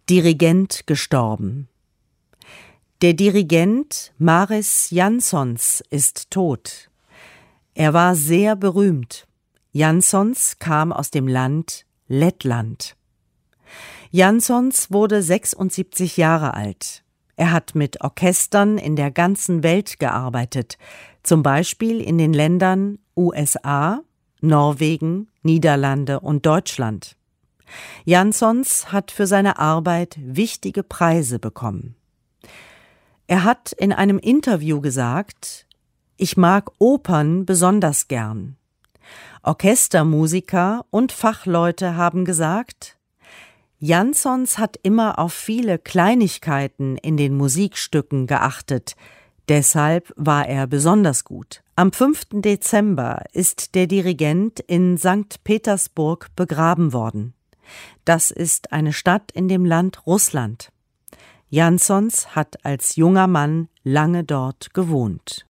Dirigent gestorben. Der Dirigent Maris Jansons ist tot. Er war sehr berühmt. Jansons kam aus dem Land Lettland. Jansons wurde 76 Jahre alt. Er hat mit Orchestern in der ganzen Welt gearbeitet, zum Beispiel in den Ländern USA, Norwegen, Niederlande und Deutschland. Jansons hat für seine Arbeit wichtige Preise bekommen. Er hat in einem Interview gesagt: Ich mag Opern besonders gern. Orchestermusiker und Fachleute haben gesagt, Jansons hat immer auf viele Kleinigkeiten in den Musikstücken geachtet. Deshalb war er besonders gut. Am 5. Dezember ist der Dirigent in St. Petersburg begraben worden. Das ist eine Stadt in dem Land Russland. Jansons hat als junger Mann lange dort gewohnt.